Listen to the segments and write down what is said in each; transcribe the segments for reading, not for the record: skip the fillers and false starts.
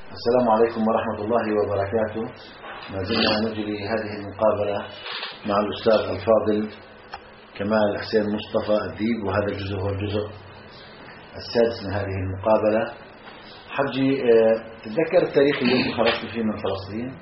السلام عليكم ورحمة الله وبركاته. ما زلنا نجري هذه المقابلة مع الأستاذ الفاضل كمال حسين مصطفى الديب، وهذا الجزء هو الجزء السادس من هذه المقابلة. حجي، تتذكر التاريخ اللي خرجت فيه من فلسطين؟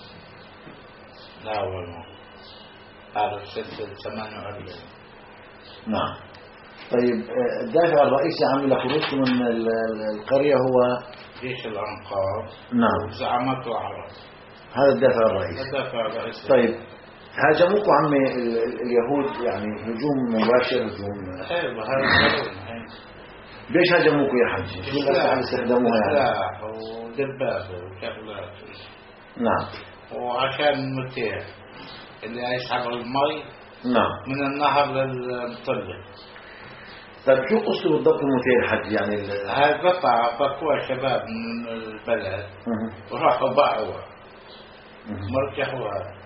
لا والله، هذا 48. نعم. طيب، الدافع الرئيسي عام لخروجكم من القرية هو جيش الأنقاض. نعم، زعمته العرب. هذا الدافع الرئيسي. الدافع الرئيسي. طيب، هاجموكم عمي اليهود يعني هجوم مباشر؟ هجوم ايوه، هذا ليش هاجموكم يا حجي؟ شو الأسلحة اللي استخدموها يعني؟ سلاح ودبابة وشغلات. نعم. وعشان متيع اللي يسحب المي نعم. من النهر للمطلة. طيب، شو قصته بالضبط المثير حجي يعني؟ هاي قطعة فكوها شباب من البلد وراحوا باعوها مرجحوها،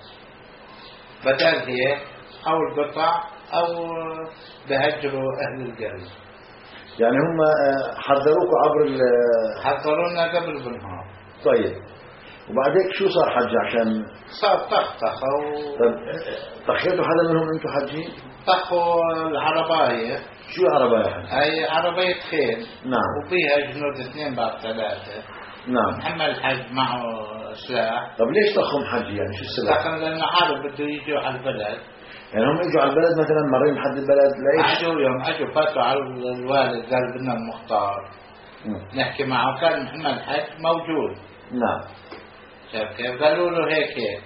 بدل هيك أو القطع أو بهجروا أهل القرية. يعني هم حذروكم عبر حضرونا قبل بالنهار. طيب، وبعدين شو صار حجي عشان صار طخطخوا. طيب، طخيتوا حدا منهم انتم حجي؟ طخوا العرباية. شو عرباية حجي؟ هاي عربية خيل. نعم. وفيها جنود 2 بعد 3. نعم. محمد الحج معه سلاح. طب ليش طخهم حجي يعني؟ شو السبب؟ طخهم لأنه عارف بده يجوا على البلد. يعني هم اجوا على البلد مثلا مرين حد البلد ليش؟ اجوا فاتوا على الوالد قال بدنا المختار. نحكي معه، كان محمد الحج موجود. نعم. شايف كيف؟ قالوا له هيك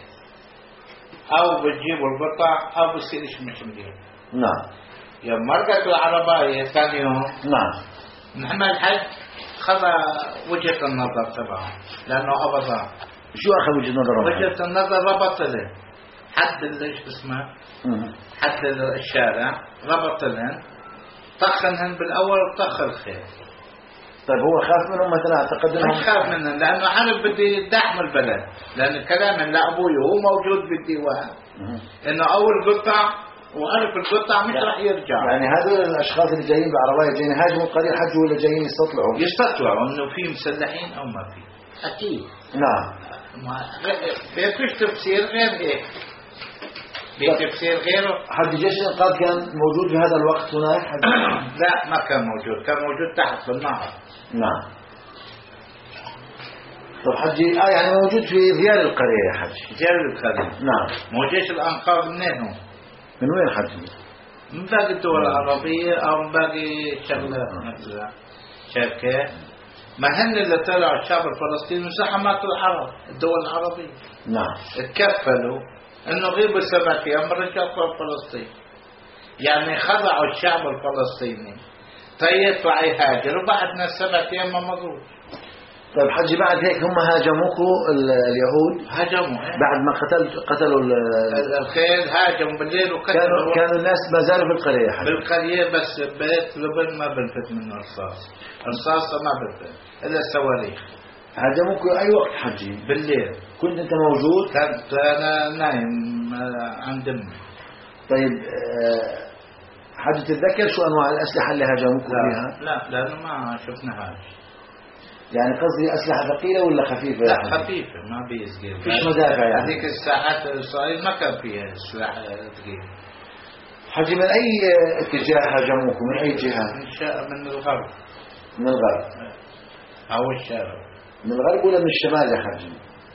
او بتجيبوا القطع او بصير مش مليون. نعم. يوم مرقت العرباية ثاني يوم، نعم، محمد الحج خذ وجهة النظر تبعه لأنه أبدا. شو أخذ وجهة نظرهم؟ وجهة النظر ربط له حد ايش اسمه، حد الشارع، ربط لهن، طخنهن بالأول وطخ الخير. طيب، هو خاف منهم مثلا؟ اعتقد انهم مش خاف منهم لأنه عارف بده يدعم البلد، لأن كلام لأبوي هو موجود بالديوان إنه أول قطع وعرف القطع مش راح يرجع. يعني هذول الاشخاص اللي جايين بعربايه جايين يهاجموا القريه حج ولا جايين يستطلعوا انه في مسلحين او ما في؟ اكيد. نعم. فيش تفسير غير هيك. في تفسير غيره. حد جيش الانقاذ كان موجود في هذا الوقت هناك؟ لا، ما كان موجود، كان موجود تحت في النهر. نعم. طب حجي، يعني موجود في ديار القريه يا حج؟ ديار القريه. نعم. مو جيش الانقاذ منين هو؟ من وين حجي؟ من باقي الدول العربية أو من باقي شغلات مثلا. شايف كيف؟ ما هن اللي طلعوا الشعب الفلسطيني وزحمات العرب، الدول العربية. نعم. اتكفلوا إنه غيبوا 7 أيام رجعوا فلسطين. يعني خضعوا الشعب الفلسطيني طيب يهاجر وبعدنا 7 أيام ما مضوا. طيب حجي، بعد هيك هم هاجموكوا اليهود؟ هاجموا بعد ما قتلوا الخيل، هاجموا بالليل وقتلوا. كانوا الناس ما زالوا بالقرية يا حجي؟ بالقرية، بس بيت لبن ما بنفت منه رصاص ما بنفت إلا الصواريخ. هاجموكوا أي وقت حجي؟ بالليل. كنت أنت موجود؟ كنت أنا نايم عند أمي. طيب، حجي تتذكر شو أنواع الأسلحة اللي هاجموكوا بها؟ لا، لأنه ما شفناهاش. يعني قصدي أسلحة ثقيلة ولا خفيفة؟ لا، خفيفة، ما بيسقيل. فيش مدافع يعني؟ هذيك الساعات إسرائيل ما كان فيها سلاح ثقيل. حجي، من أي اتجاه هاجموكم؟ من أي جهة؟ من الغرب. من الغرب أو الشارع. من الغرب ولا من الشمال يا حجي؟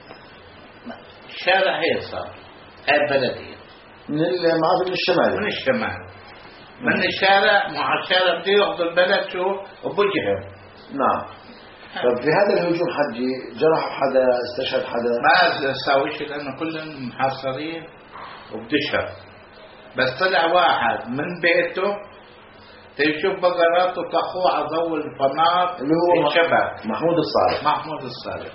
الشارع هي صار هاي البلدية من الشمال. من الشمال. من الشارع، مع الشارع بده ياخذ البلد شو وبوجهه. نعم. طب في هذا الهجوم حجي جرحوا حدا؟ استشهد حدا؟ ما ساوي شيء لأنه كلهم محاصرين وبدشر. بس طلع واحد من بيته تشوف بقرات وطخوه على ضوء الفنار اللي هو الشباب محمود الصالح.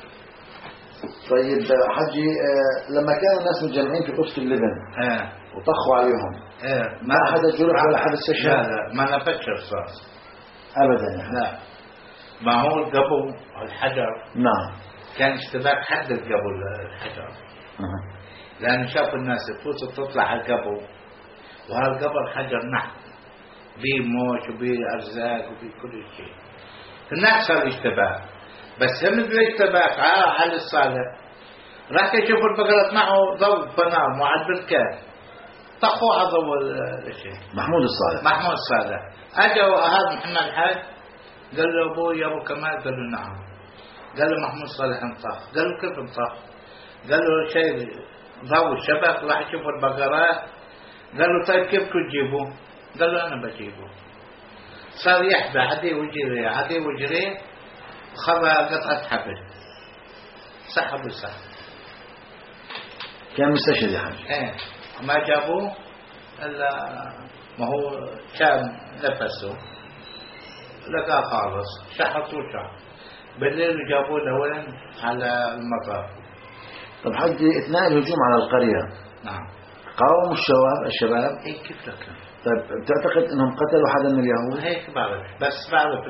طيب حجي، لما كانوا الناس متجمعين في قصة اللبن وطخوا عليهم، ما حدا جرح ولا حدا استشهد؟ لا، ما نفتش رصاص أبدا يعني. لا، ما هو القبو الحجر. نعم. كان اشتباك حد القبو الحجر. لأن شافوا الناس تفوت وتطلع على القبو، وهالقبو الحجر نحت بيه موش وبيه أرزاق وبيه كل شيء. هناك صار اشتباك، بس هم اللي تبعك على الصالح راح يشوف البقرة معه ضوء فنار معد بالكاد طخوا على ضوء الشيء محمود الصالح اجوا هذا محمد الحاج قال له ابوي يا ابو كمال، قال له نعم. قال له محمود صالح انطخ. قال له كيف انطخ؟ قال له شيء ضوء الشبك راح يشوف البقرات. قال له طيب كيف تجيبه؟ قال له انا بجيبه. صار يحبى عدي وجري خذ قطعة حبل سحب السحب. كان مستشهد يا حاج. ايه ما جابوه الا ما هو كان نفسه لقاه خالص شحطوا شحط بالليل جابوه له وين على المطار. طب حاج اثناء الهجوم على القرية نعم قاوموا الشباب؟ ايه كيف لك. طيب بتعتقد انهم قتلوا حدا من اليهود؟ هيك بعرف، بس بعرف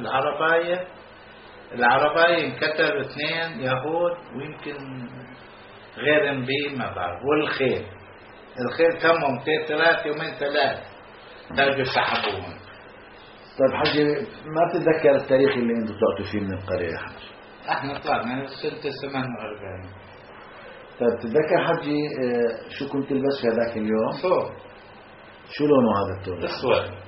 العرباية انقتلوا 2 يهود ويمكن غيرهم به ما بعرف. والخيل تمهم 3 يومين 3 ترجوا سحبوهم. طيب حاج ما بتتذكر التاريخ اللي انتم طلعتوا فيه من القرية يا حاج؟ احنا طلعنا سنة 48. طيب تتذكر حجي شو كنت تلبس في هذاك اليوم؟ ثوب. شو لونه هذا الثوب؟ اسود.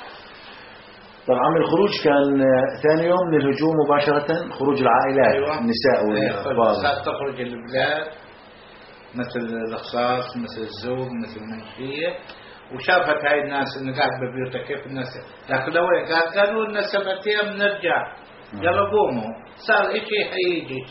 طبعا الخروج كان ثاني يوم للهجوم مباشرة، خروج العائلات. أيوة. النساء والأطفال. صارت تخرج البلاد مثل الرصاص مثل الزوج مثل المنشية، وشافت هاي الناس انه قاعد ببيوتها كيف الناس لكن لو قالوا لنا 7 أيام نرجع يلا قوموا. صار اشي هيجي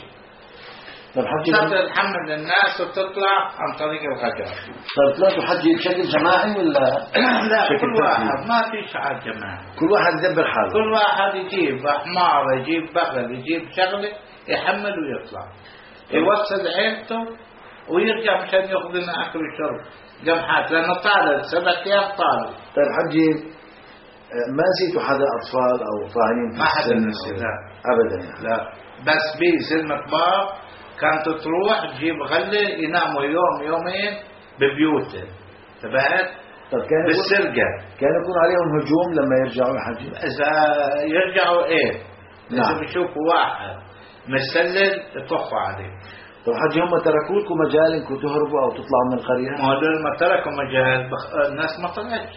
صارت تحمل الناس وتطلع عن طريق الغجر. طيب طلعتوا حجي بشكل جماعي ولا؟ لا كل واحد ما في شعار جماعي، كل واحد يدبر حاله. كل واحد يجيب حمار يجيب بغل يجيب شغله يحمل ويطلع يوصل عيلته ويرجع مشان ياخذ لنا اكل وشرب جمحات لانه طالت 7 أيام طالت. طيب حجي ما نسيتوا حدا اطفال او طاعنين في ما حدا السن؟ نسي لا ابدا يعني. لا بس بيزلمة كبار كانت تروح تجيب غله يناموا يوم يومين ببيوته تبعت. طب بالسرقه كان يكون عليهم هجوم لما يرجعوا يا حجي؟ اذا يرجعوا ايه نعم. اذا بيشوفوا واحد مسلل يطخوا عليه. طب حجي هم تركوا لكم مجال انكم تهربوا او تطلعوا من القريه؟ ما هدول ما تركوا مجال الناس ما طلعتش.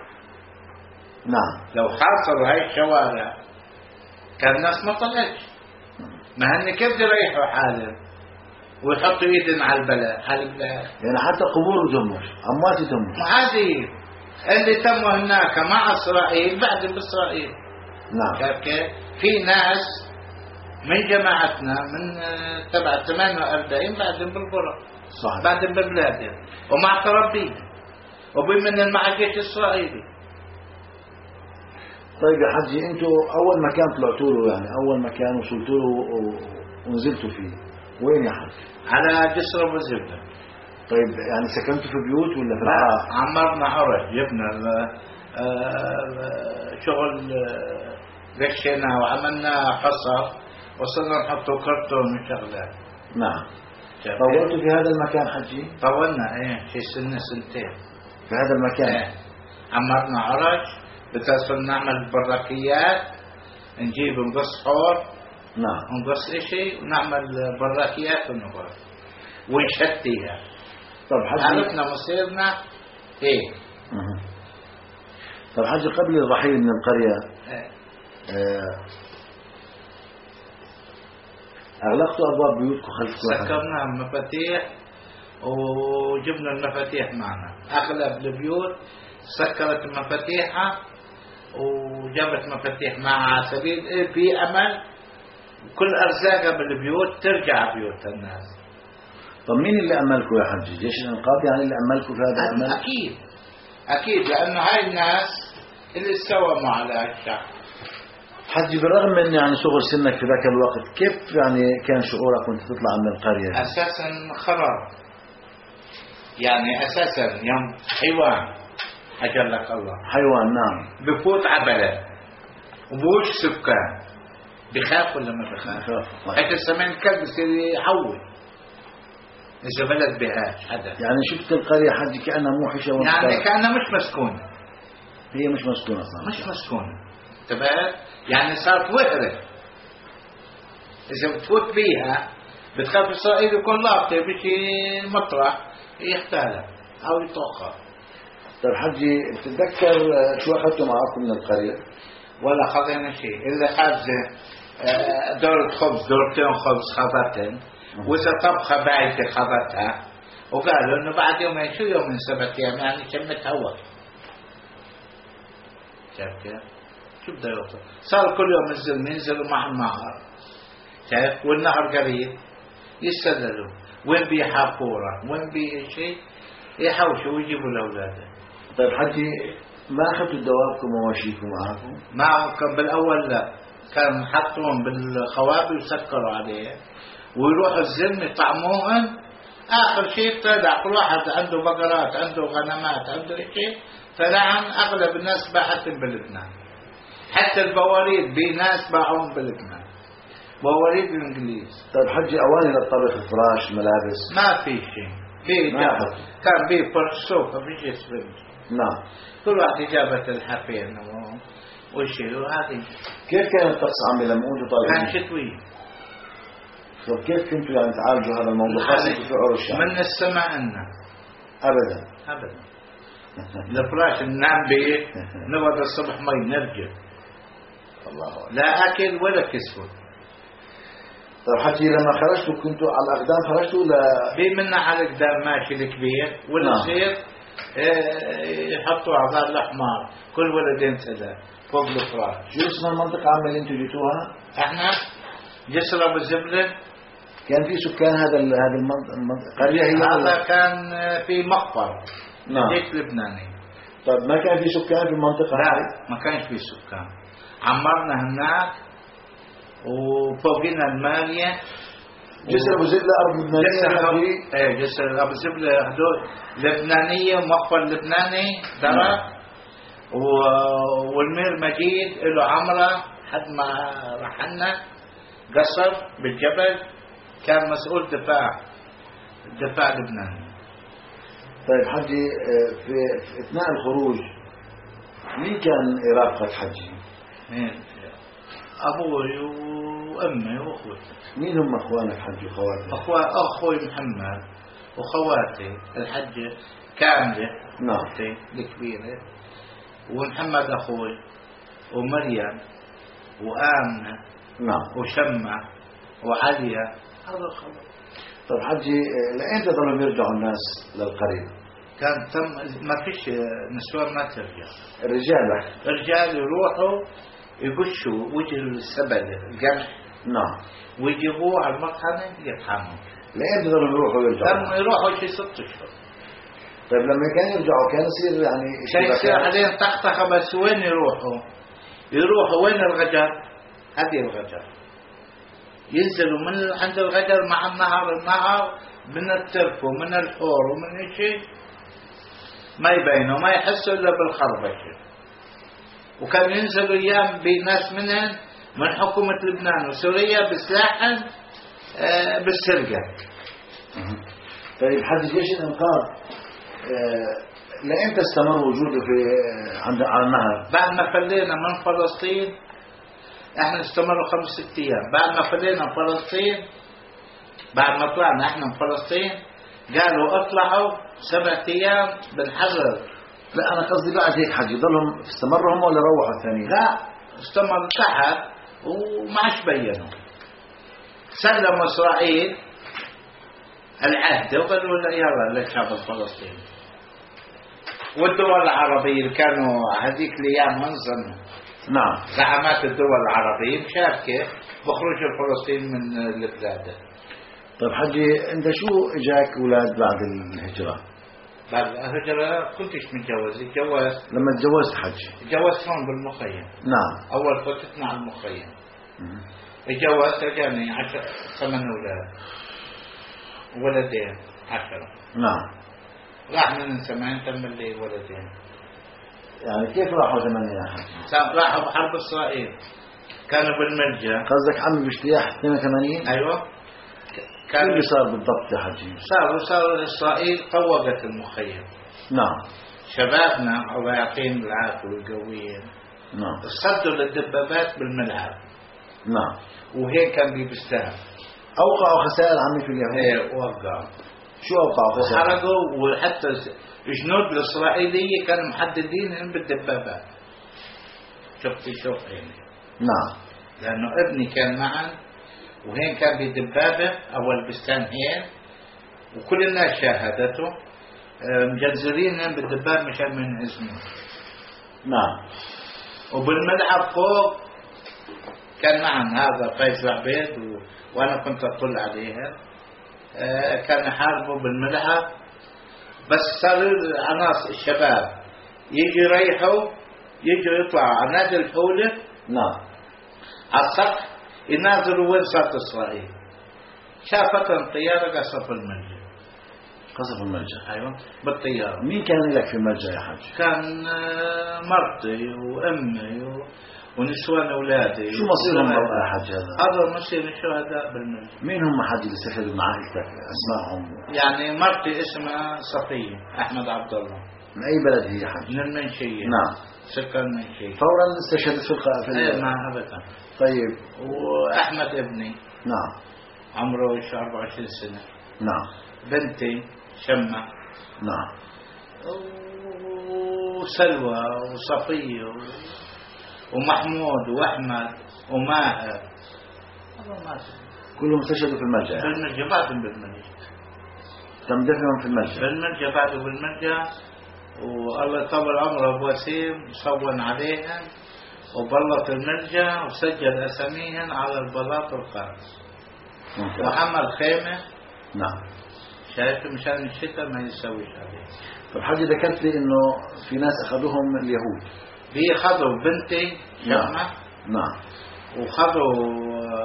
نعم. لو حاصروا هاي الشوارع كان الناس ما طلعتش. ما هن كيف يريحوا حالهم ويحطوا ايدهم على البلد يعني حتى قبور دمر اموات دمر. عادي اللي تموا هناك مع اسرائيل بعدين باسرائيل. نعم. شايف كيف؟ في ناس من جماعتنا من تبع 48 بعدين بالقرى صحيح. بعدين ببلادهم ومع تربيه وبمن مع الجيش الاسرائيلي. طيب يا حجي انتوا اول مكان طلعتوا له يعني اول مكان وصلتوا له ونزلتوا فيه وين يا حجي؟ على جسر ابو زبده. طيب يعني سكنتوا في بيوت ولا في الحاره؟ عمرنا عرش جبنا شغل غشينا وعملنا حصر وصلنا نحطوا كرتون من شغلات. نعم. طولتوا في هذا المكان حجي؟ طولنا ايه شي سنتين في هذا المكان. ايه عمرنا عرش بتصل نعمل براكيات نجيب نقص حور. نعم. نقص اشي ونعمل براكيات ونقص ونشتيها. طب حجي عرفنا مصيرنا ايه. طب حجي قبل الرحيل من القرية اغلقتوا ابواب بيوتكم خلفتوا؟ سكرنا مفاتيح وجبنا المفاتيح معنا. اغلب البيوت سكرت مفاتيحها وجابت مفاتيح معها على سبيل في امل كل ارزاقها بالبيوت ترجع بيوت الناس. طب مين اللي املكم يا حجي؟ جيش الانقاذ يعني اللي املكم في هذا الامل؟ اكيد لانه هاي الناس اللي استوى على الشعب. حجي بالرغم من يعني صغر سنك في ذاك الوقت كيف يعني كان شعورك وانت تطلع من القرية؟ اساسا خراب يعني اساسا يوم حيوان اجلك الله حيوان. نعم. بفوت على بلد وبوش سكان بخاف ولا ما بخاف؟ حتى السمين الكلب يصير يحول اذا بلد بهاش حدا. يعني شفت القرية حجي كأنها موحشة يعني كأنها مش مسكونة. هي مش مسكونة صح. مش مسكونة تبعت يعني صارت وهرة. إذا بتفوت بيها بتخاف إسرائيل يكون لاقطة بشي مطرح يختالها أو يطخها. طيب حجي بتتذكر شو أخذتوا معكم من القرية؟ ولا خذينا شيء إلا خبزة دورة خبز دورتين خبز خبتن وإذا طبخة بايتة خبتها وقالوا إنه بعد يومين شو يوم من 7 أيام يعني شمت هوا. شايف كيف؟ شو بده يوصل؟ صار كل يوم ينزلوا مع النهر. شايف؟ والنهر قريب يستدلوا وين بي حافورة وين بي شيء يحوشوا ويجيبوا الأولاد. طيب حجي ما أخذتوا دوابكم ومواشيكم معكم؟ ما كان بالأول لا، كان حطوهم بالخوابي وسكروا عليه ويروحوا الزلم يطعموهن. آخر شيء طلع كل واحد عنده بقرات عنده غنمات عنده شيء، فلعن أغلب الناس باعتهم بلبنان. حتى البواريد بناس باعوهم بلبنان، بواريد الإنجليز. طيب حجي أواني للطبخ، فراش، ملابس؟ ما في شيء. كان بيه فرشوفة في شيء سفنج. نعم. كل واحد جابت الحفين وشيء وهذه. كيف كان الطقس عمي لما أنتوا طالعين؟ كان شتوي. طيب كيف كنتوا يعني تعالجوا هذا الموضوع خاصة في عروش الشعب؟ من السماء لنا. أبدا. الفراش ننام به نبض الصبح مي نرجع. الله. لا أكل ولا كسوة. طيب حتى لما خرجتوا كنتوا على الأقدام خرجتوا ولا؟ بيمنا على الأقدام ماشي الكبير والصغير يحطوا أعضاء الأحمر كل ولدين ثلاث فوق الفراش. شو اسم المنطقة عامة اللي انتوا جيتوها؟ احنا جسر أبو زبلة. كان في سكان هذا المنطقة قرية هي؟ هذا كان في مقبر. نعم. ديك لبناني. طيب ما كان في سكان في المنطقة؟ لا ما كانش في سكان. عمرنا هناك وفوقنا المالية. جسر أبو زبلة أرض لبنانية؟ جسر أبو زبلة هدول لبنانية ومقبر لبناني درب. والمير مجيد له عمرة حد ما رحلنا قصر بالجبل كان مسؤول دفاع لبنان. طيب حجي في اثناء الخروج مين كان يرافقك حجي؟ ابوي وامي واخوتي. مين هم اخوانك حجي وخواتك؟ اخوي محمد وخواتي الحجه كامله. نعم. اختي الكبيره ومحمد اخوي ومريم وآمنة. نعم. وشمة وعليا. هذا خلاص. طيب حجي لأين ظلوا يرجعوا الناس للقرية؟ كان ما فيش نسوان ما ترجع. الرجال يروحوا يقشوا وجه السبل القمح. نعم. ويجيبوه على المطحنة يطحنوا. لأين ظلوا يروحوا ويرجعوا؟ لما يروحوا شي 6 أشهر. طيب لما كان يرجعوا كان يصير يعني كان يصير عليهم طخطخة. بس وين يروحوا وين الغجر؟ هذه الغجر ينزلوا من عند الغجر مع النهر من الترف ومن الحور ومن شيء ما يبينوا ما يحسوا إلا بالخربشة. وكان ينزلوا أيام بناس منهم من حكومة لبنان وسوريا بسلاحا بالسرقة. طيب حد جيش الإنقاذ لأمتى استمر وجوده على النهر؟ بعد ما فلينا من فلسطين. احنا استمروا 5-6 أيام. بعد ما فلينا فلسطين بعد ما طلعنا احنا من فلسطين قالوا اطلعوا 7 أيام بالحظر. لا انا قصدي بعد هيك حجي ضلهم استمروا هم ولا روحوا ثاني؟ لا استمروا تحت وما عادش بينوا. سلموا اسرائيل العهد وقالوا لا يلا للشعب الفلسطيني. والدول العربية اللي كانوا هذيك الايام منظمة. نعم. زعامات الدول العربية مشاركة بخروج الفلسطينيين من البلاد. طيب حجي انت شو اجاك اولاد بعد الهجرة؟ بعد الهجرة كنتش متجوز. اتجوزت لما تجوزت حجي؟ اتجوزت هون بالمخيم. نعم. اول فتتنا على المخيم. اتجوزت اجاني 8 أولاد ولدين 10. نعم. راح من 8 تم لي ولدين. يعني كيف راحوا 8 يا حجي؟ راحوا بحرب إسرائيل كانوا بالمرجع. قصدك عمي باجتياح 82؟ ايوه. كان اللي صار بالضبط يا حجي؟ صار إسرائيل طوقت المخيم. نعم. شبابنا الله يعطيهم العافية والقويين. نعم. صدوا للدبابات بالملعب نعم. وهيك كان بيبستان. أوقعوا خسائر عمي في اليهود. وقعوا. شو أوقعوا خسائر؟ وحرقوا، وحتى الجنود الإسرائيلية كانوا محددين بالدبابات. شوف يعني. نعم. لأنه ابني كان معا، وهين كان بدبابة أول بستان هين، وكل الناس شاهدته، مجزرين بالدباب مشان من اسمه. نعم. وبالملعب فوق كان معا هذا قيس عبيد وأنا كنت أطل عليها. كان يحاربوا بالملعب، بس صار عناصر الشباب يجي يريحوا، يجوا يطلعوا على نادي الحولة. نعم. على السطح ينازلوا وين صارت إسرائيل. شافتهم طيارة قصف الملجأ. قصف الملجأ. أيوة بالطيارة. مين كان لك في الملجأ يا حاج؟ كان مرتي وأمي ونسوان أولادي. شو مصيرهم يا حاج هذا مصير الشهداء بالملجأ. مين هم حاج اللي استشهدوا مع عائلتك؟ أسمائهم؟ يعني مرتي اسمها صفية أحمد عبد الله. من أي بلد هي يا حاج؟ من المنشية. نعم. سكان المنشية. فورا استشهدت في ما أبدا. طيب. وأحمد ابني. نعم. عمره 24 سنة. نعم. بنتي شمة. نعم. وسلوى وصفية ومحمود وأحمد وماهر. كلهم استشهدوا في الملجأ. بالملجأ، بعدهم بالملجأ. تم دفنهم في الملجأ. بالملجأ، بعده بالملجأ. والله يطول عمره أبو وسيم صون عليهم وبلط الملجأ وسجل أساميهم على البلاط الخامس وعمل خيمة. نعم. شايف مشان الشتاء ما يسويش عليه. طب حاجة ذكرت لي إنه في ناس أخذوهم اليهود. بيخذوا بنتي شمة. نعم. وخذوا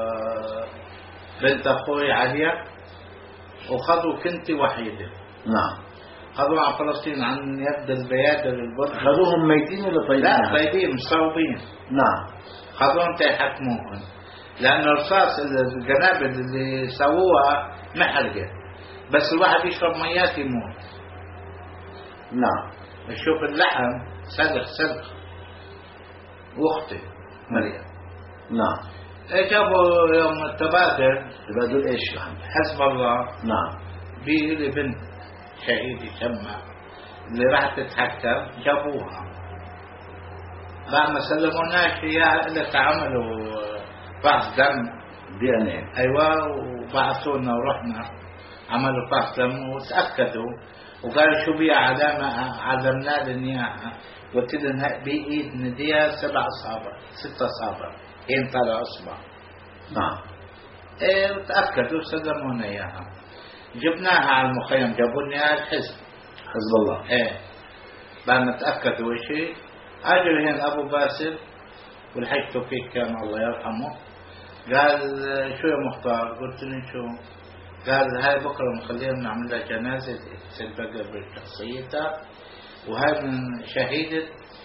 بنت أخوي عليا، وخذوا كنتي وحيدة. نعم. خذوا عن فلسطين عن يد البيادر البرد. خذوهم ميتين ولا طيبين؟ لا طيبين مصوبين. نعم. خذوهم تيحكموهم، لأن رصاص القنابل اللي سووها محرقة، بس الواحد يشرب ميات يموت. نعم. شوف اللحم سلخ واختي مريم. نعم. جابوا يوم التبادل. تبادل ايش يا حبيبي؟ حسب الله. نعم. بيلي بنت شهيدة شمة اللي راح تتحكم، جابوها بعد ما سلموناش اياها الا عملوا فحص دم DNA. ايوه، وبعثونا ورحنا عملوا فحص دم وتاكدوا، وقالوا شو بيها علامه علمنا لنا اياها، قلت لنا بايد نديها 7 أصابع 6 أصابع، هين طلع اصبع. نعم. ايه وتاكدوا سلمونا اياها، جبناها على المخيم، جابوا لنا اياها الحزب. حزب الله. ايه بعد ما تاكدوا شيء اجوا هنا ابو باسل والحج توفيق كان الله يرحمه، قال شو يا مختار؟ قلت له شو؟ قال هاي بكره مخلينا نعمل لها جنازه تلبقى بشخصيتها، وهاي من شهيده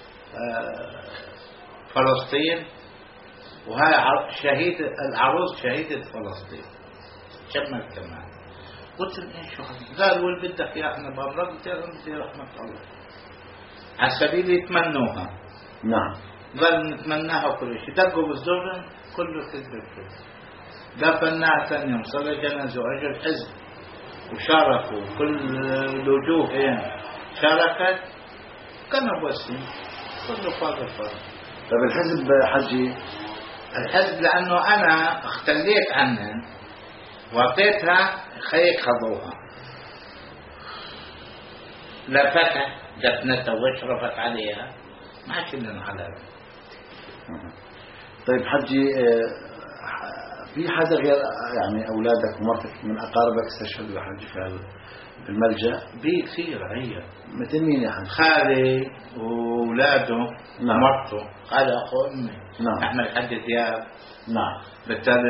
فلسطين، وهاي شهيده العروس شهيده فلسطين شمل كمان. قلت له ايش قال واللي بدك يا احنا برا؟ قلت له بدي رحمه الله على سبيل يتمنوها. نعم. قال نتمناها كل شيء، دقوا بالزر كله كذب. دفناها ثاني يوم، صلى جنازه واجوا الحزب وشاركوا كل الوجوه شاركت، كان بوسي كله فاضل. طيب الحزب حجي؟ الحزب لانه انا اختليت عنهم واعطيتها خيك خذوها، لا فتح دفنتها واشرفت عليها، ما شلنا على. طيب حجي، في حدا غير يعني أولادك ومرتك من أقاربك استشهدوا يا حجي في الملجأ؟ كثير. هي مثل مين يا حجي؟ خالي وأولاده. نعم. مرته خالي أخو أمي. نعم. أحمد حج دياب. نعم. بالتالي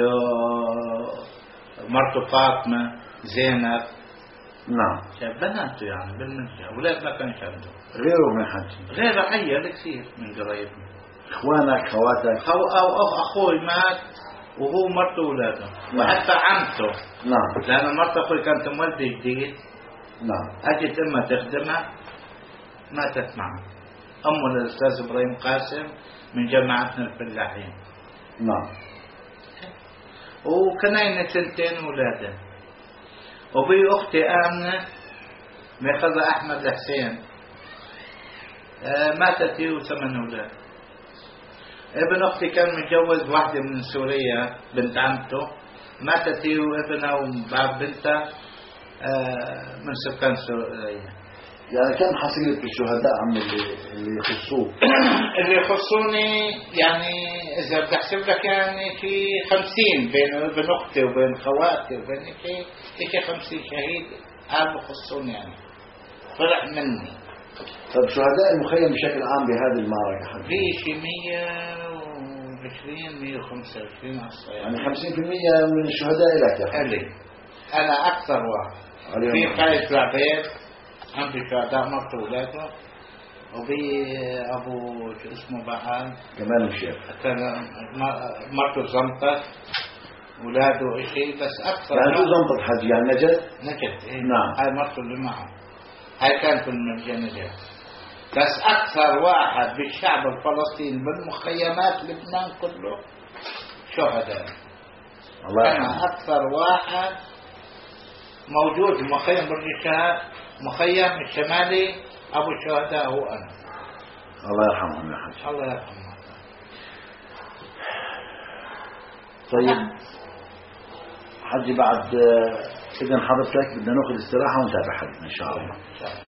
مرته فاطمة زينب. نعم. بناته يعني بالملجأ، أولاد ما كانش عنده غيره من حجي؟ غير عيال كثير من قرايبنا، إخوانك خواتك؟ أو أخوي مات وهو مرته وولاده. نعم. وحتى عمته. نعم. لأن مرته أخوي كانت مولدة جديد. نعم. أجت أمها تخدمها ماتت معه. أمه الأستاذ إبراهيم قاسم من جماعتنا الفلاحين. نعم. وكناين 2 أولادا. وبي أختي آمنة ميخذ أحمد الحسين ماتت هي و8 أولاد. ابن أختي كان متجوز واحدة من سوريا بنت عمته، ماتت هي وابنها وبعد بنتها من سكان سوريا. يعني كم حصيلة الشهداء عم اللي يخصوك؟ اللي يخصوني يعني إذا بدي أحسب لك يعني في 50 بين ابن أختي وبين خواتي وبين شيء 50 شهيد قال بخصوني يعني طلع مني. طيب شهداء المخيم بشكل عام بهذه المعركة حد؟ في شيء 120 125 أصلا يعني 50% من الشهداء لك يا أخي. أنا أكثر واحد. في قائد العبيد عندي شهداء مرته ولاده، وبي أبو شو اسمه بحال كمان الشيخ مرته زمطت ولاده إشي بس أكثر. يعني شو زمطت حج يعني نجد إيه؟ نعم. هاي مرته اللي معه هاي كانت في نجد. بس أكثر واحد بالشعب الفلسطيني بالمخيمات لبنان كله شهداء. أنا أكثر واحد موجود مخيم بالرشاد مخيم الشمالي أبو الشهداء هو أنا. الله يرحمهم يا حج. الله يرحمه. طيب حجي بعد إذن حضرتك بدنا نأخذ استراحة ونتابع حديثنا إن شاء الله.